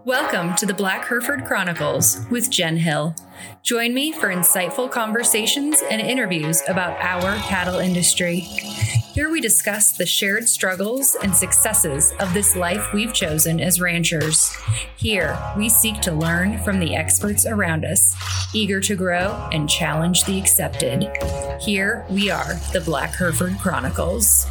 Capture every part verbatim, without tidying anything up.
Welcome to the Black Hereford Chronicles with Jen Hill. Join me for insightful conversations and interviews about our cattle industry. Here we discuss the shared struggles and successes of this life we've chosen as ranchers. Here we seek to learn from the experts around us, eager to grow and challenge the accepted. Here we are, the Black Hereford Chronicles.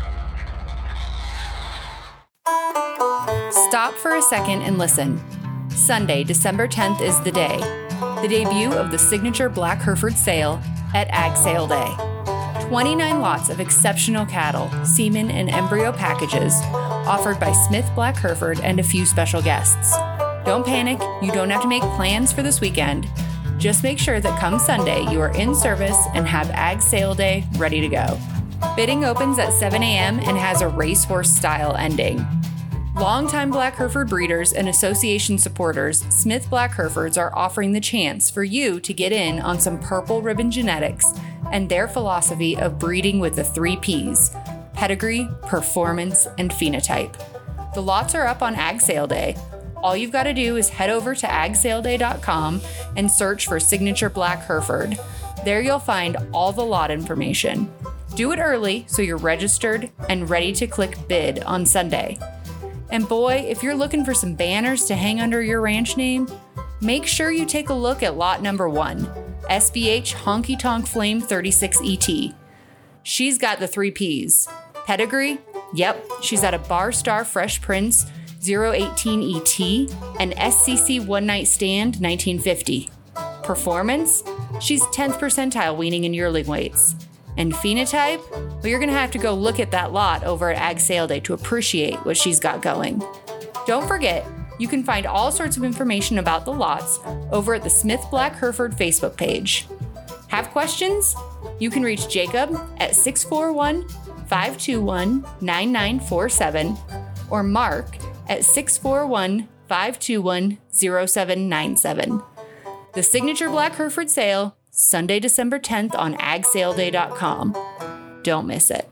Stop for a second and listen. Sunday, December tenth is the day, the debut of the signature Black Hereford sale at Ag Sale Day. twenty-nine lots of exceptional cattle, semen, and embryo packages offered by Smith Black Hereford and a few special guests. Don't panic, you don't have to make plans for this weekend. Just make sure that come Sunday you are in service and have Ag Sale Day ready to go. Bidding opens at seven a.m. and has a racehorse style ending. Longtime Black Hereford breeders and association supporters, Smith Black Herefords are offering the chance for you to get in on some purple ribbon genetics and their philosophy of breeding with the three Ps: pedigree, performance, and phenotype. The lots are up on Ag Sale Day. All you've got to do is head over to ag sale day dot com and search for Signature Black Hereford. There you'll find all the lot information. Do it early so you're registered and ready to click bid on Sunday. And boy, if you're looking for some banners to hang under your ranch name, make sure you take a look at lot number one, S B H Honky Tonk Flame thirty-six E T. She's got the three Ps. Pedigree? Yep, she's at a Bar Star Fresh Prince zero eighteen E T and S C C One Night Stand nineteen fifty. Performance? She's tenth percentile weaning in yearling weights. And phenotype? Well, you're going to have to go look at that lot over at Ag Sale Day to appreciate what she's got going. Don't forget, you can find all sorts of information about the lots over at the Smith Black Hereford Facebook page. Have questions? You can reach Jacob at six four one, five two one, nine nine four seven or Mark at six four one, five two one, zero seven nine seven. The Signature Black Hereford sale, Sunday, December tenth on ag sale day dot com. Don't miss it.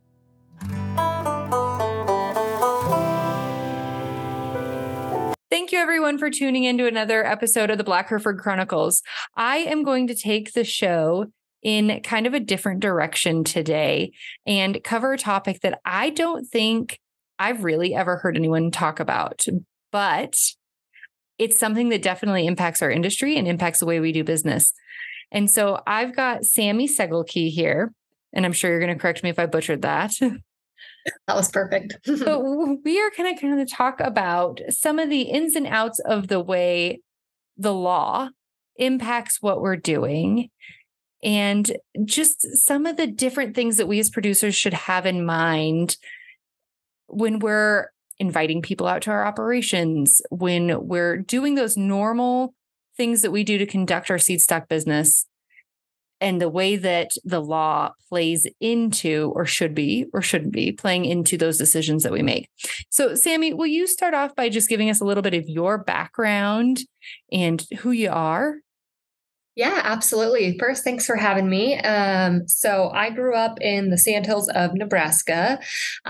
Thank you, everyone, for tuning into another episode of the Black Hereford Chronicles. I am going to take the show in kind of a different direction today and cover a topic that I don't think I've really ever heard anyone talk about, but it's something that definitely impacts our industry and impacts the way we do business. And so I've got Sammy Segelke here, and I'm sure you're going to correct me if I butchered that. That was perfect. But we are going to kind of talk about some of the ins and outs of the way the law impacts what we're doing and just some of the different things that we as producers should have in mind when we're inviting people out to our operations, when we're doing those normal things that we do to conduct our seed stock business, and the way that the law plays into, or should be, or shouldn't be, playing into those decisions that we make. So, Sammy, will you start off by just giving us a little bit of your background and who you are? Yeah, absolutely. First, thanks for having me. Um, so I grew up in the Sandhills of Nebraska.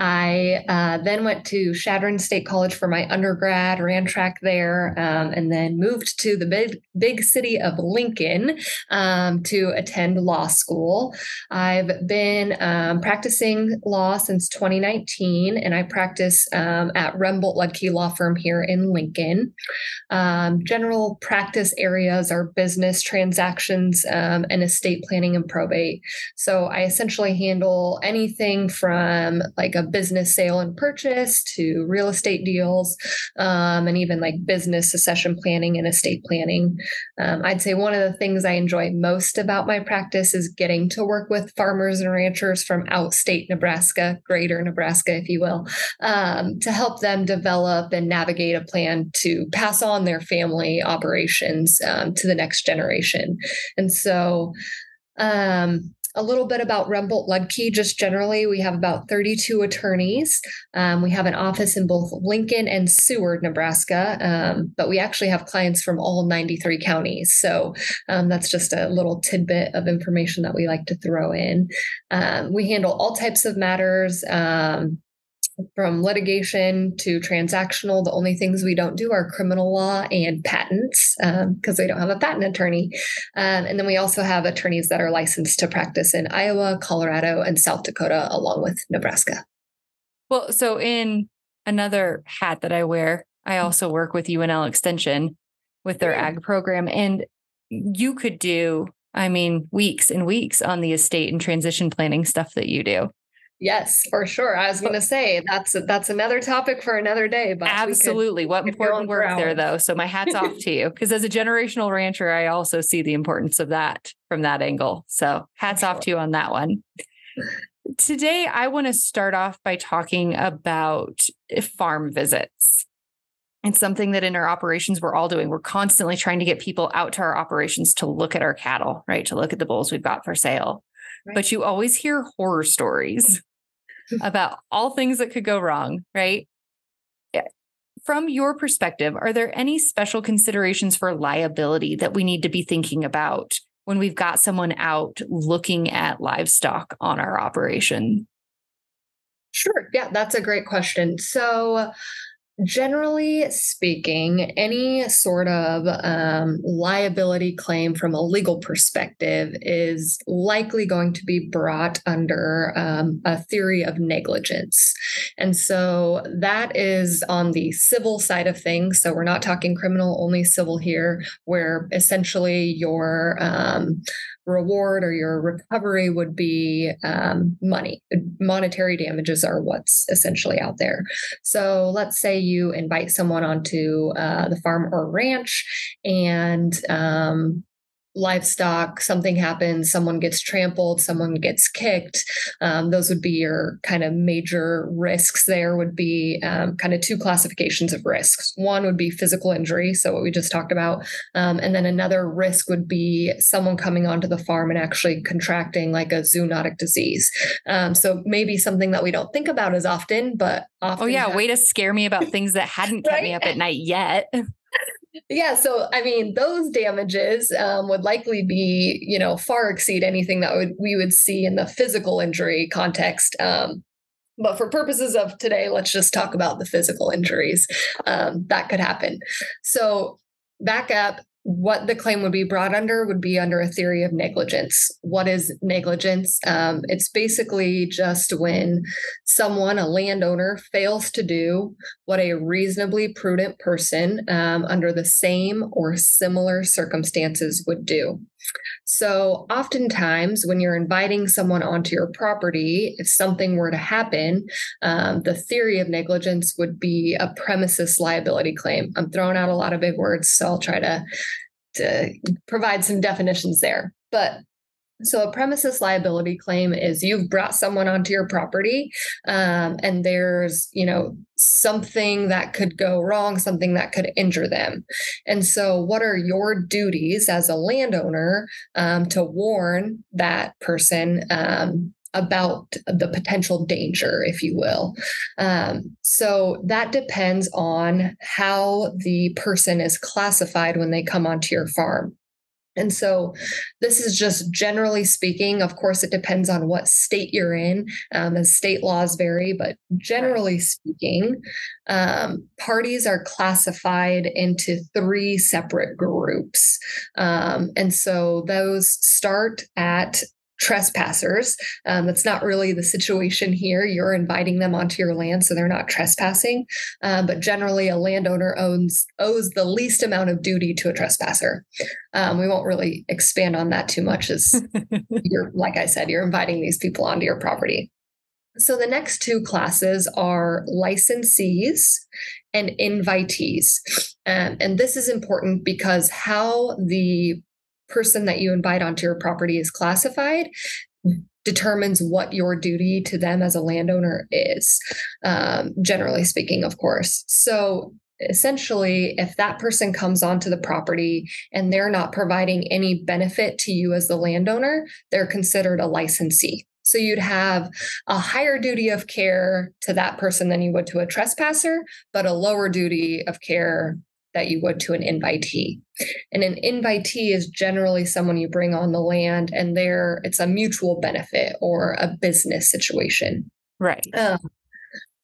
I uh, then went to Chadron State College for my undergrad, ran track there, um, and then moved to the big, big city of Lincoln um, to attend law school. I've been um, practicing law since twenty nineteen, and I practice um, at Rembolt Ludke Law Firm here in Lincoln. Um, general practice areas are business transactions, transactions um, and estate planning and probate. So I essentially handle anything from like a business sale and purchase to real estate deals, um, and even like business succession planning and estate planning. Um, I'd say one of the things I enjoy most about my practice is getting to work with farmers and ranchers from outstate Nebraska, greater Nebraska, if you will, um, to help them develop and navigate a plan to pass on their family operations um, to the next generation. And so um, a little bit about Rembolt Ludke, just generally, we have about thirty-two attorneys. Um, we have an office in both Lincoln and Seward, Nebraska, um, but we actually have clients from all ninety-three counties. So um, that's just a little tidbit of information that we like to throw in. Um, we handle all types of matters. Um, from litigation to transactional. The only things we don't do are criminal law and patents because um, we don't have a patent attorney. Um, and then we also have attorneys that are licensed to practice in Iowa, Colorado, and South Dakota, along with Nebraska. Well, so in another hat that I wear, I also work with U N L Extension with their ag program. And you could do, I mean, weeks and weeks on the estate and transition planning stuff that you do. Yes, for sure. I was going to say that's that's another topic for another day. But absolutely, could, what important work there, though. So my hat's off to you, because as a generational rancher, I also see the importance of that from that angle. So hats sure. off to you on that one. Today, I want to start off by talking about farm visits. It's something that in our operations, we're all doing. We're constantly trying to get people out to our operations to look at our cattle, right? To look at the bulls we've got for sale. Right. But you always hear horror stories about all things that could go wrong, right? From your perspective, are there any special considerations for liability that we need to be thinking about when we've got someone out looking at livestock on our operation? Sure. Yeah, that's a great question. So generally speaking, any sort of um, liability claim from a legal perspective is likely going to be brought under um, a theory of negligence. And so that is on the civil side of things. So we're not talking criminal, only civil here, where essentially your um, reward or your recovery would be um, money. Monetary damages are what's essentially out there. So let's say you invite someone onto uh, the farm or ranch and um, livestock, something happens, someone gets trampled, someone gets kicked. Um, those would be your kind of major risks. There would be um, kind of two classifications of risks. One would be physical injury, so what we just talked about. Um, and then another risk would be someone coming onto the farm and actually contracting like a zoonotic disease. Um, so maybe something that we don't think about as often, but often. Oh yeah, way to scare me about things that hadn't kept right? me up at night yet. Yeah. So, I mean, those damages um, would likely be, you know, far exceed anything that would we would see in the physical injury context. Um, but for purposes of today, let's just talk about the physical injuries um, that could happen. So back up. What the claim would be brought under would be under a theory of negligence. What is negligence? Um, it's basically just when someone, a landowner, fails to do what a reasonably prudent person um, under the same or similar circumstances would do. So oftentimes when you're inviting someone onto your property, if something were to happen, um, the theory of negligence would be a premises liability claim. I'm throwing out a lot of big words, so I'll try to, to provide some definitions there. But so a premises liability claim is you've brought someone onto your property um, and there's, you know, something that could go wrong, something that could injure them. And so what are your duties as a landowner um, to warn that person um, about the potential danger, if you will? Um, so that depends on how the person is classified when they come onto your farm. And so this is just generally speaking. Of course, it depends on what state you're in, um, as state laws vary, but generally speaking, um, parties are classified into three separate groups. Um, and so those start at trespassers. Um, that's not really the situation here. You're inviting them onto your land, so they're not trespassing. Um, but generally, a landowner owns owes the least amount of duty to a trespasser. Um, we won't really expand on that too much, as you're, like I said, you're inviting these people onto your property. So the next two classes are licensees and invitees. Um, and this is important because how the person that you invite onto your property is classified determines what your duty to them as a landowner is, um, generally speaking, of course. So essentially, if that person comes onto the property and they're not providing any benefit to you as the landowner, they're considered a licensee. So you'd have a higher duty of care to that person than you would to a trespasser, but a lower duty of care that you would to an invitee. And an invitee is generally someone you bring on the land, and there it's a mutual benefit or a business situation. Right. Um,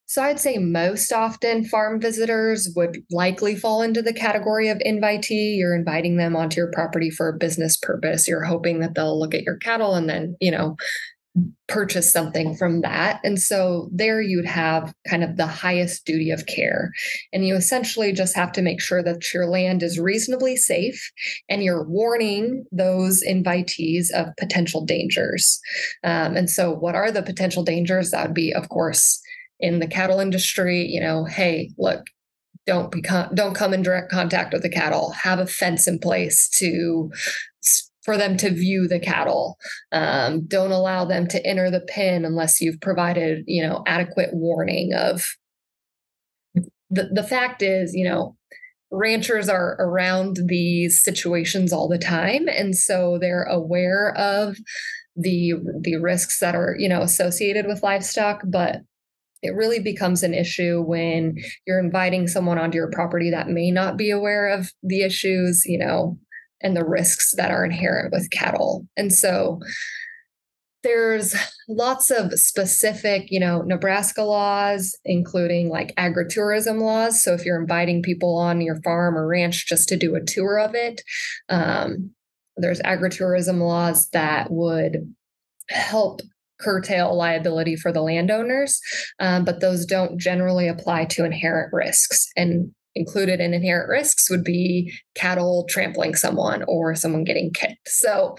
So I'd say most often farm visitors would likely fall into the category of invitee. You're inviting them onto your property for a business purpose. You're hoping that they'll look at your cattle and then, you know, purchase something from that. And so there you'd have kind of the highest duty of care. And you essentially just have to make sure that your land is reasonably safe and you're warning those invitees of potential dangers. Um, and so what are the potential dangers? That would be, of course, in the cattle industry, you know, hey, look, don't become, don't come in direct contact with the cattle. Have a fence in place to for them to view the cattle. Um, don't allow them to enter the pen unless you've provided, you know, adequate warning of. The the fact is, you know, ranchers are around these situations all the time, and so they're aware of the the risks that are, you know, associated with livestock, but it really becomes an issue when you're inviting someone onto your property that may not be aware of the issues, you know, and the risks that are inherent with cattle. And so there's lots of specific, you know, Nebraska laws, including like agritourism laws. So if you're inviting people on your farm or ranch just to do a tour of it, um, there's agritourism laws that would help curtail liability for the landowners, um, but those don't generally apply to inherent risks. And included in inherent risks would be cattle trampling someone or someone getting kicked. So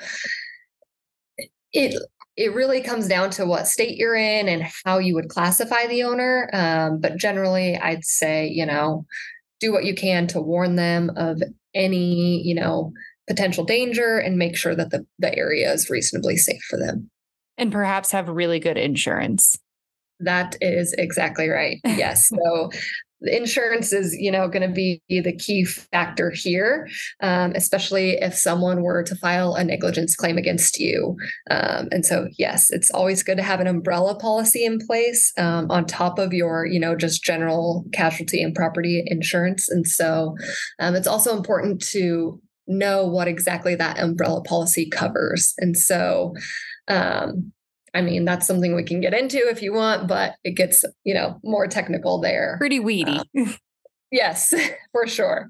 it it really comes down to what state you're in and how you would classify the owner. Um, but generally, I'd say, you know, do what you can to warn them of any, you know, potential danger and make sure that the, the area is reasonably safe for them. And perhaps have really good insurance. That is exactly right. Yes. So the insurance is, you know, going to be the key factor here, um, especially if someone were to file a negligence claim against you. Um, and so, yes, it's always good to have an umbrella policy in place um, on top of your, you know, just general casualty and property insurance. And so um, it's also important to know what exactly that umbrella policy covers. And so, um, I mean, that's something we can get into if you want, but it gets, you know, more technical there. Pretty weedy. Um, yes, for sure.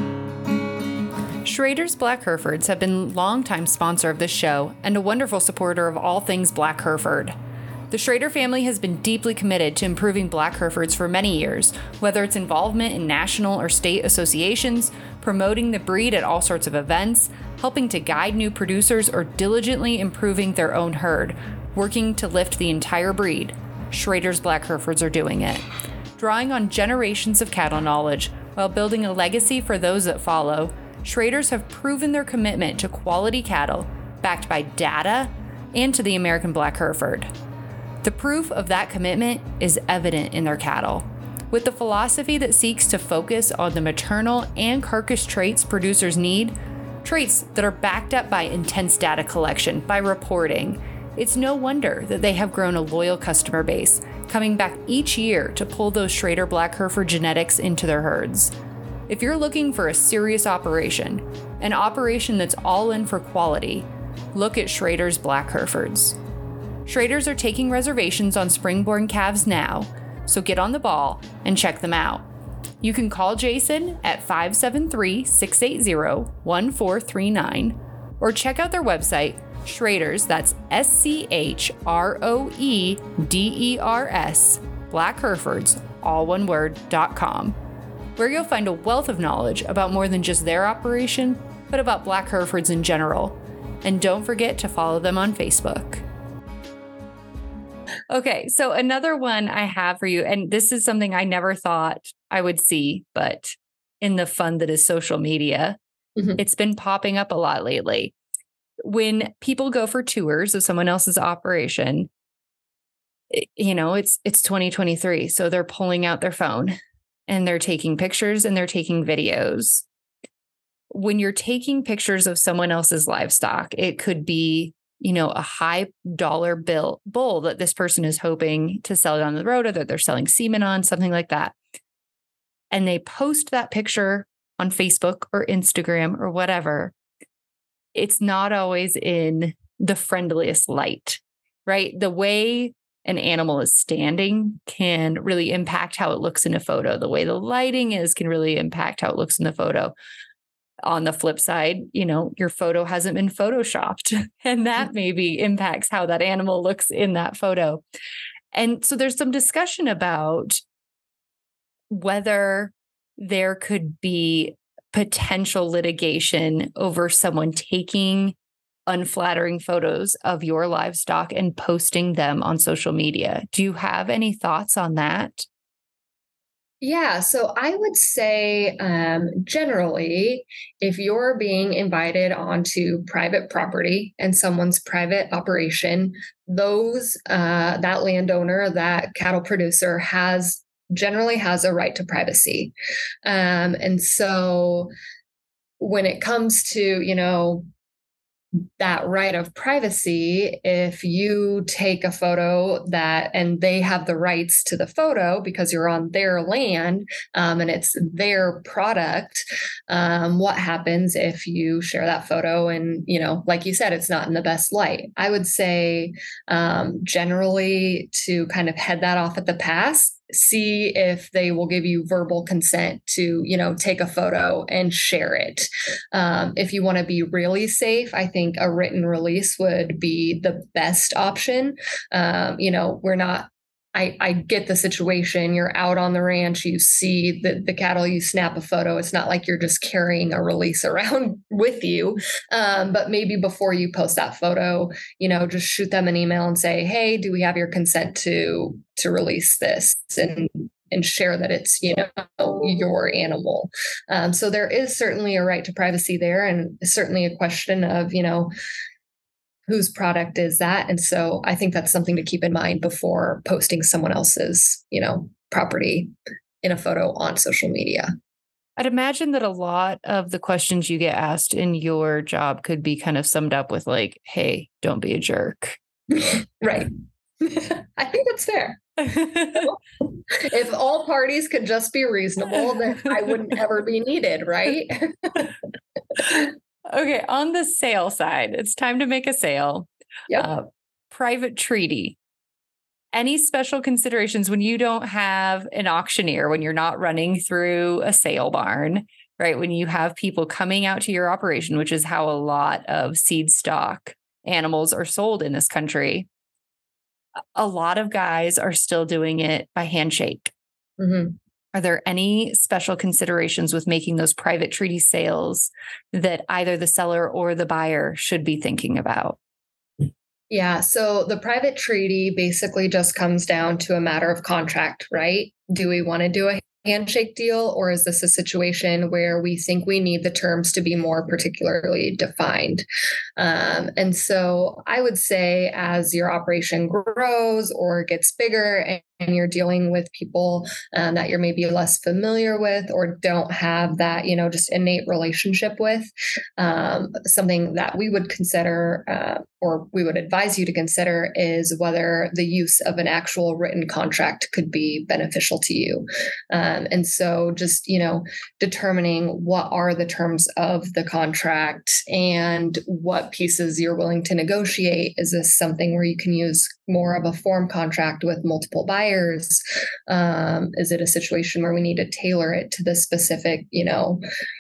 Schrader's Black Herefords have been longtime sponsor of this show and a wonderful supporter of all things Black Hereford. The Schrader family has been deeply committed to improving Black Herefords for many years, whether it's involvement in national or state associations, promoting the breed at all sorts of events, helping to guide new producers, or diligently improving their own herd, working to lift the entire breed. Schrader's Black Herefords are doing it. Drawing on generations of cattle knowledge while building a legacy for those that follow, Schraders have proven their commitment to quality cattle, backed by data, and to the American Black Hereford. The proof of that commitment is evident in their cattle. With the philosophy that seeks to focus on the maternal and carcass traits producers need, traits that are backed up by intense data collection, by reporting, it's no wonder that they have grown a loyal customer base, coming back each year to pull those Schrader Black Hereford genetics into their herds. If you're looking for a serious operation, an operation that's all in for quality, look at Schrader's Black Herefords. Schraders are taking reservations on spring-born calves now, so get on the ball and check them out. You can call Jason at five seven three, six eight zero, one four three nine or check out their website, Schraders, that's S C H R O E D E R S, Black Herefords, all one word, dot com, where you'll find a wealth of knowledge about more than just their operation, but about Black Herefords in general. And don't forget to follow them on Facebook. Okay, so another one I have for you, and this is something I never thought I would see, but in the fun that is social media, mm-hmm. It's been popping up a lot lately. When people go for tours of someone else's operation, you know, it's it's twenty twenty-three, so they're pulling out their phone and they're taking pictures and they're taking videos. When you're taking pictures of someone else's livestock, it could be, you know, a high dollar bill bull that this person is hoping to sell down the road, or that they're selling semen on, something like that. And they post that picture on Facebook or Instagram or whatever. It's not always in the friendliest light, right? The way an animal is standing can really impact how it looks in a photo. The way the lighting is can really impact how it looks in the photo. On the flip side, you know, your photo hasn't been photoshopped, and that maybe impacts how that animal looks in that photo. And so there's some discussion about whether there could be potential litigation over someone taking unflattering photos of your livestock and posting them on social media. Do you have any thoughts on that? Yeah, so I would say um, generally, if you're being invited onto private property and someone's private operation, those uh, that landowner, that cattle producer has generally has a right to privacy. Um, and so when it comes to, you know, that right of privacy, if you take a photo that and they have the rights to the photo because you're on their land um, and it's their product, um, what happens if you share that photo and, you know, like you said, it's not in the best light? I would say um, generally to kind of head that off at the pass, see if they will give you verbal consent to, you know, take a photo and share it. Um, if you want to be really safe, I think a written release would be the best option. Um, you know, we're not, I, I get the situation. You're out on the ranch, you see the, the cattle, you snap a photo. It's not like you're just carrying a release around with you. Um, but maybe before you post that photo, you know, just shoot them an email and say, hey, do we have your consent to to release this? And and share that it's, you know, your animal. Um, so there is certainly a right to privacy there, and certainly a question of, you know, whose product is that? And so I think that's something to keep in mind before posting someone else's, you know, property in a photo on social media. I'd imagine that a lot of the questions you get asked in your job could be kind of summed up with like, hey, don't be a jerk. Right. I think that's fair. If all parties could just be reasonable, then I wouldn't ever be needed, right? Okay, on the sale side, it's time to make a sale. Yep. Uh, private treaty. Any special considerations when you don't have an auctioneer, when you're not running through a sale barn, right? When you have people coming out to your operation, which is how a lot of seed stock animals are sold in this country. A lot of guys are still doing it by handshake. Mm-hmm. Are there any special considerations with making those private treaty sales that either the seller or the buyer should be thinking about? Yeah. So the private treaty basically just comes down to a matter of contract, right? Do we want to do a handshake deal, or is this a situation where we think we need the terms to be more particularly defined? Um, and so I would say as your operation grows or gets bigger and and you're dealing with people um, that you're maybe less familiar with or don't have that, you know, just innate relationship with, um, something that we would consider uh, or we would advise you to consider is whether the use of an actual written contract could be beneficial to you. Um, and so just, you know, determining what are the terms of the contract and what pieces you're willing to negotiate. Is this something where you can use more of a form contract with multiple buyers? Um, is it a situation where we need to tailor it to the specific, you know,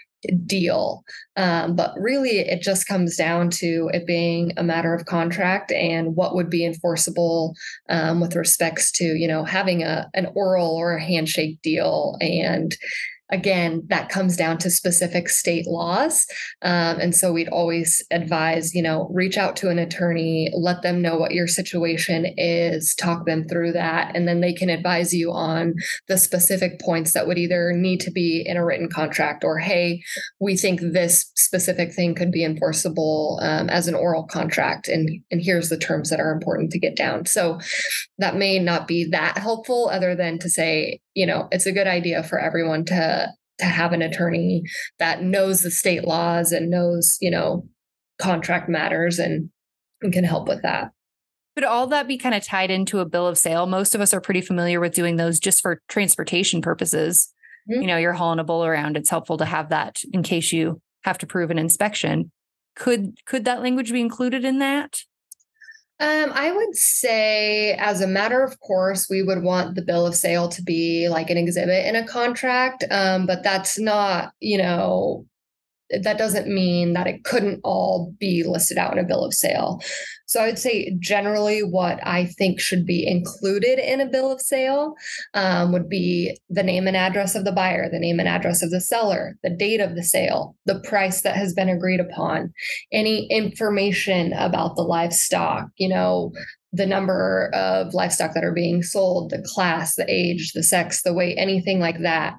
deal? Um, but really, it just comes down to it being a matter of contract and what would be enforceable um, with respects to, you know, having a an oral or a handshake deal. And again, that comes down to specific state laws. Um, and so we'd always advise, you know, reach out to an attorney, let them know what your situation is, talk them through that, and then they can advise you on the specific points that would either need to be in a written contract or, hey, we think this specific thing could be enforceable um, as an oral contract. And, and here's the terms that are important to get down. So that may not be that helpful other than to say, you know, it's a good idea for everyone to to have an attorney that knows the state laws and knows, you know, contract matters and, and can help with that. Could all that be kind of tied into a bill of sale? Most of us are pretty familiar with doing those just for transportation purposes. Mm-hmm. You know, you're hauling a bull around. It's helpful to have that in case you have to prove an inspection. Could could that language be included in that? Um, I would say, as a matter of course, we would want the bill of sale to be like an exhibit in a contract, um, but that's not, you know, that doesn't mean that it couldn't all be listed out in a bill of sale. So I would say generally what I think should be included in a bill of sale um, would be the name and address of the buyer, the name and address of the seller, the date of the sale, the price that has been agreed upon, any information about the livestock, you know, the number of livestock that are being sold, the class, the age, the sex, the weight, anything like that.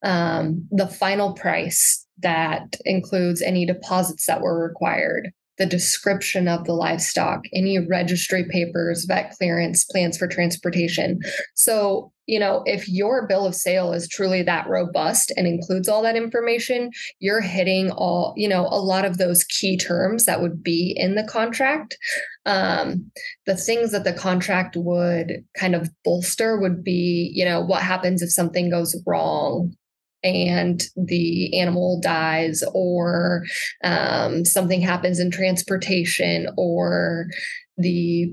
Um, the final price that includes any deposits that were required, the description of the livestock, any registry papers, vet clearance, plans for transportation. So, you know, if your bill of sale is truly that robust and includes all that information, you're hitting all, you know, a lot of those key terms that would be in the contract. Um, the things that the contract would kind of bolster would be, you know, what happens if something goes wrong and the animal dies, or um, something happens in transportation, or the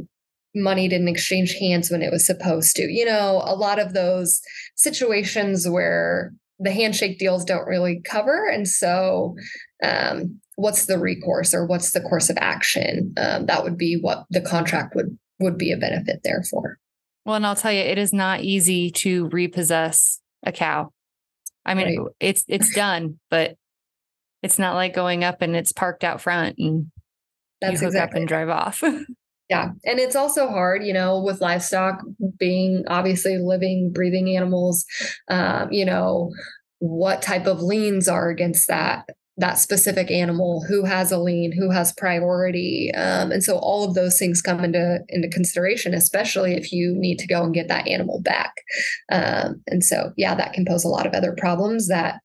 money didn't exchange hands when it was supposed to. You know, a lot of those situations where the handshake deals don't really cover. And so um, what's the recourse, or what's the course of action? Um, that would be what the contract would, would be a benefit there for. Well, and I'll tell you, it is not easy to repossess a cow. I mean, right. it's it's done, but it's not like going up and it's parked out front and That's you hook exactly. up and drive off. Yeah. And it's also hard, you know, with livestock being obviously living, breathing animals, um, you know, what type of liens are against that, that specific animal, who has a lien, who has priority. Um, and so all of those things come into, into consideration, especially if you need to go and get that animal back. Um, and so, yeah, that can pose a lot of other problems that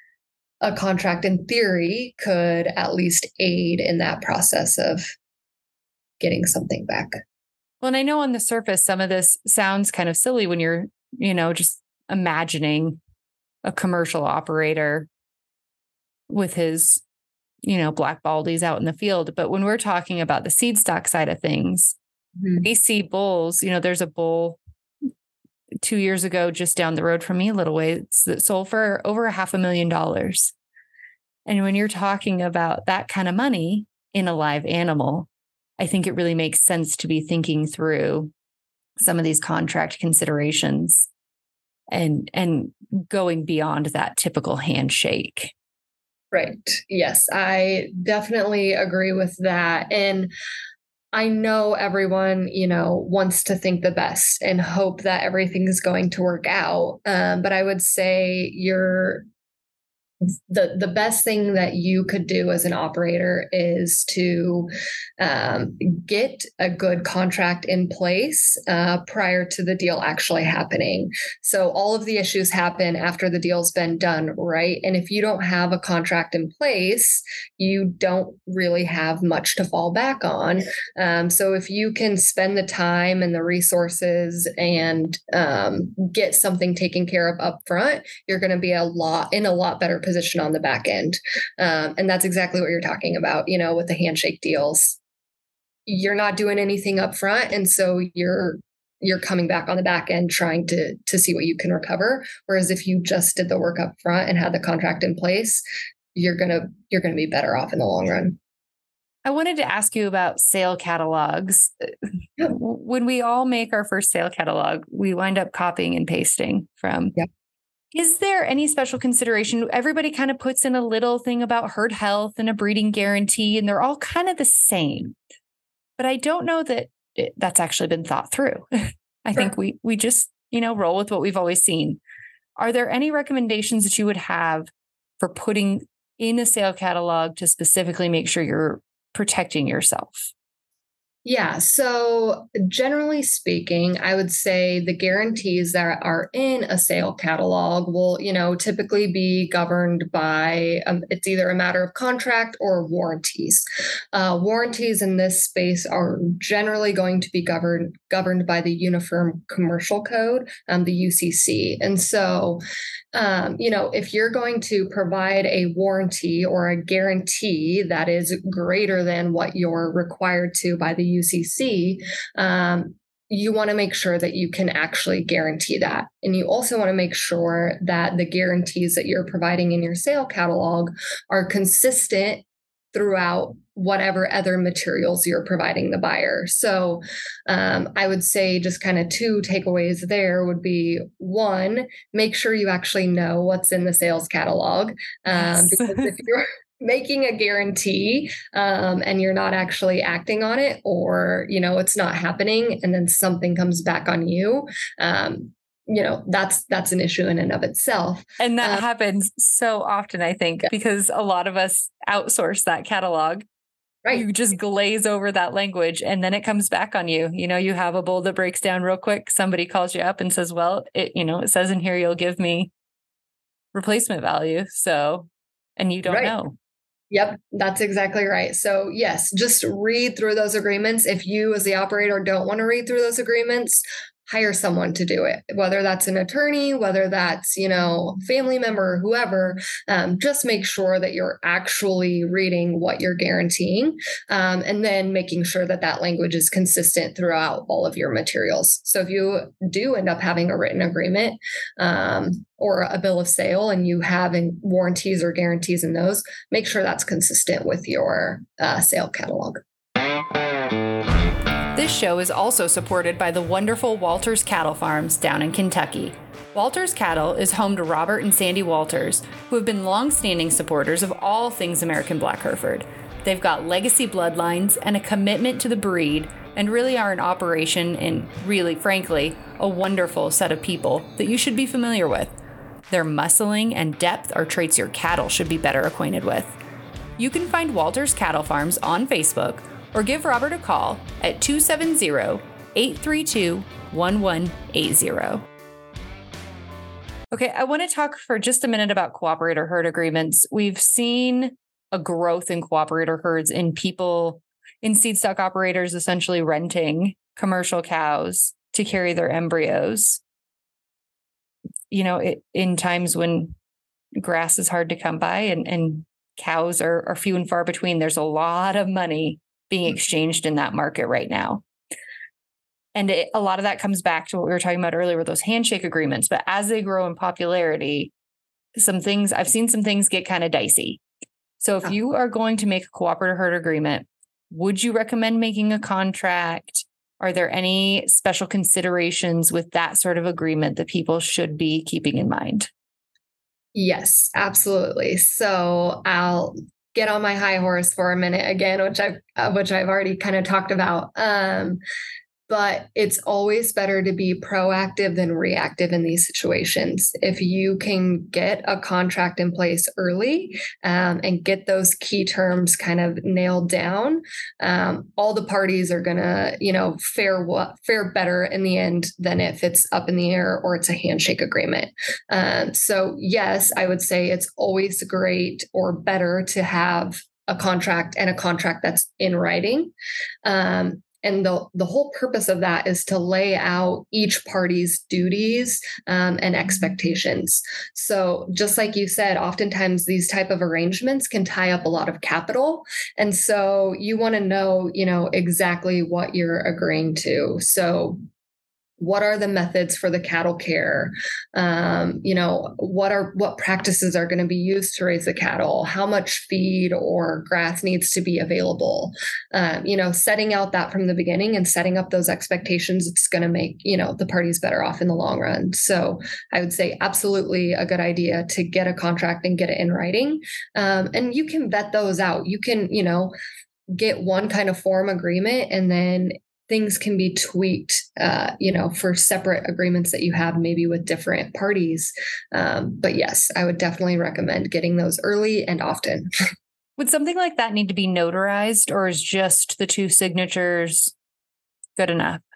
a contract in theory could at least aid in that process of getting something back. Well, and I know on the surface, some of this sounds kind of silly when you're, you know, just imagining a commercial operator with his, you know, black baldies out in the field. But when we're talking about the seed stock side of things, mm-hmm. we see bulls, you know, there's a bull two years ago, just down the road from me, a little ways, that sold for over a half a million dollars. And when you're talking about that kind of money in a live animal, I think it really makes sense to be thinking through some of these contract considerations and, and going beyond that typical handshake. Right. Yes, I definitely agree with that. And I know everyone, you know, wants to think the best and hope that everything is going to work out. Um, but I would say you're the the best thing that you could do as an operator is to um, get a good contract in place uh, prior to the deal actually happening. So all of the issues happen after the deal's been done, right? And if you don't have a contract in place, you don't really have much to fall back on. Um, so if you can spend the time and the resources and um, get something taken care of up front, you're going to be a lot in a lot better position on the back end. Um, and that's exactly what you're talking about, you know, with the handshake deals. You're not doing anything up front. And so you're you're coming back on the back end trying to to see what you can recover. Whereas if you just did the work up front and had the contract in place, you're gonna you're gonna be better off in the long run. I wanted to ask you about sale catalogs. Yep. When we all make our first sale catalog, we wind up copying and pasting from yep. Is there any special consideration? Everybody kind of puts in a little thing about herd health and a breeding guarantee, and they're all kind of the same. But I don't know that it, that's actually been thought through. I sure. think we we just, you know, roll with what we've always seen. Are there any recommendations that you would have for putting in a sale catalog to specifically make sure you're protecting yourself? Yeah. So generally speaking, I would say the guarantees that are in a sale catalog will, you know, typically be governed by, um, it's either a matter of contract or warranties. Uh, warranties in this space are generally going to be governed governed by the Uniform Commercial Code, um, the U C C. And so um, you know, if you're going to provide a warranty or a guarantee that is greater than what you're required to by the U C C, um, you want to make sure that you can actually guarantee that. And you also want to make sure that the guarantees that you're providing in your sale catalog are consistent throughout whatever other materials you're providing the buyer. So um, I would say just kind of two takeaways there would be, one, make sure you actually know what's in the sales catalog. Um, Yes. because if you're making a guarantee um, and you're not actually acting on it, or, you know, it's not happening and then something comes back on you, um, you know, that's, that's an issue in and of itself. And that um, happens so often, I think, yeah. because a lot of us outsource that catalog. Right. You just glaze over that language and then it comes back on you. You know, you have a bull that breaks down real quick. Somebody calls you up and says, well, it, you know, it says in here, you'll give me replacement value. So, and you don't right. know. Yep, that's exactly right. So yes, just read through those agreements. If you as the operator don't want to read through those agreements, hire someone to do it, whether that's an attorney, whether that's, you know, family member, whoever. Um, just make sure that you're actually reading what you're guaranteeing, um, and then making sure that that language is consistent throughout all of your materials. So if you do end up having a written agreement um, or a bill of sale and you have in warranties or guarantees in those, make sure that's consistent with your uh, sale catalog. This show is also supported by the wonderful Walters Cattle Farms down in Kentucky. Walters Cattle is home to Robert and Sandy Walters, who have been long-standing supporters of all things American Black Hereford. They've got legacy bloodlines and a commitment to the breed, and really are an operation and really, frankly, a wonderful set of people that you should be familiar with. Their muscling and depth are traits your cattle should be better acquainted with. You can find Walters Cattle Farms on Facebook, or give Robert a call at two seven zero, eight three two, one one eight zero. Okay, I want to talk for just a minute about cooperator herd agreements. We've seen a growth in cooperator herds in people, in seed stock operators essentially renting commercial cows to carry their embryos. You know, it, in times when grass is hard to come by and, and cows are, are few and far between, there's a lot of money being exchanged in that market right now. And it, a lot of that comes back to what we were talking about earlier with those handshake agreements. But as they grow in popularity, some things, I've seen some things get kind of dicey. So if you are going to make a cooperative herd agreement, would you recommend making a contract? Are there any special considerations with that sort of agreement that people should be keeping in mind? Yes, absolutely. So I'll get on my high horse for a minute again, which I've uh, which I've already kind of talked about. Um, but it's always better to be proactive than reactive in these situations. If you can get a contract in place early um, and get those key terms kind of nailed down, um, all the parties are going to, you know, fare what fare better in the end than if it's up in the air or it's a handshake agreement. Um, so yes, I would say it's always great or better to have a contract and a contract that's in writing. Um, And the, the whole purpose of that is to lay out each party's duties um, and expectations. So just like you said, oftentimes these type of arrangements can tie up a lot of capital. And so you want to know, you know, exactly what you're agreeing to. So what are the methods for the cattle care? Um, you know, what are what practices are going to be used to raise the cattle? How much feed or grass needs to be available? Um, you know, setting out that from the beginning and setting up those expectations, it's going to make, you know, the parties better off in the long run. So I would say absolutely a good idea to get a contract and get it in writing. Um, and you can vet those out. You can, you know, get one kind of form agreement and then things can be tweaked, uh, you know, for separate agreements that you have maybe with different parties. Um, but yes, I would definitely recommend getting those early and often. Would something like that need to be notarized, or is just the two signatures good enough?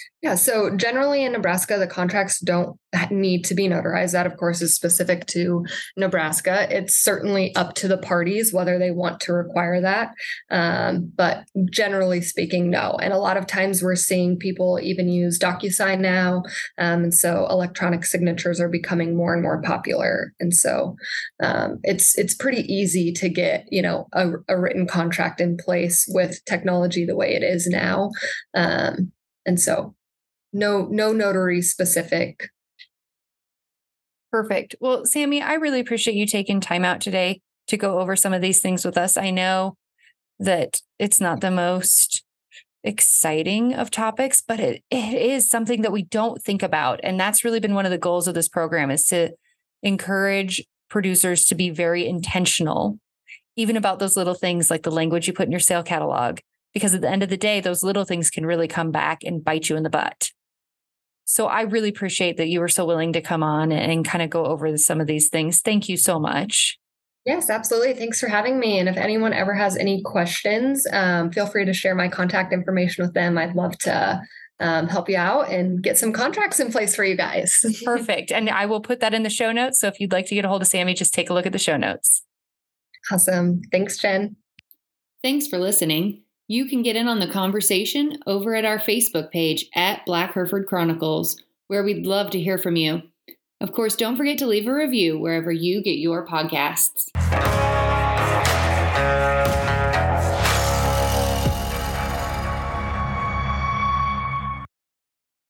Yeah. So generally in Nebraska, the contracts don't need to be notarized. That, of course, is specific to Nebraska. It's certainly up to the parties whether they want to require that. Um, but generally speaking, no. And a lot of times we're seeing people even use DocuSign now. Um, and so electronic signatures are becoming more and more popular. And so um, it's it's pretty easy to get, you know, a, a written contract in place with technology the way it is now. Um, and so No, no notary specific. Perfect. Well, Sammy, I really appreciate you taking time out today to go over some of these things with us. I know that it's not the most exciting of topics, but it, it is something that we don't think about. And that's really been one of the goals of this program, is to encourage producers to be very intentional, even about those little things like the language you put in your sale catalog, because at the end of the day, those little things can really come back and bite you in the butt. So I really appreciate that you were so willing to come on and kind of go over some of these things. Thank you so much. Yes, absolutely. Thanks for having me. And if anyone ever has any questions, um, feel free to share my contact information with them. I'd love to um, help you out and get some contracts in place for you guys. Perfect. And I will put that in the show notes. So if you'd like to get a hold of Sammy, just take a look at the show notes. Awesome. Thanks, Jen. Thanks for listening. You can get in on the conversation over at our Facebook page at Black Hereford Chronicles, where we'd love to hear from you. Of course, don't forget to leave a review wherever you get your podcasts.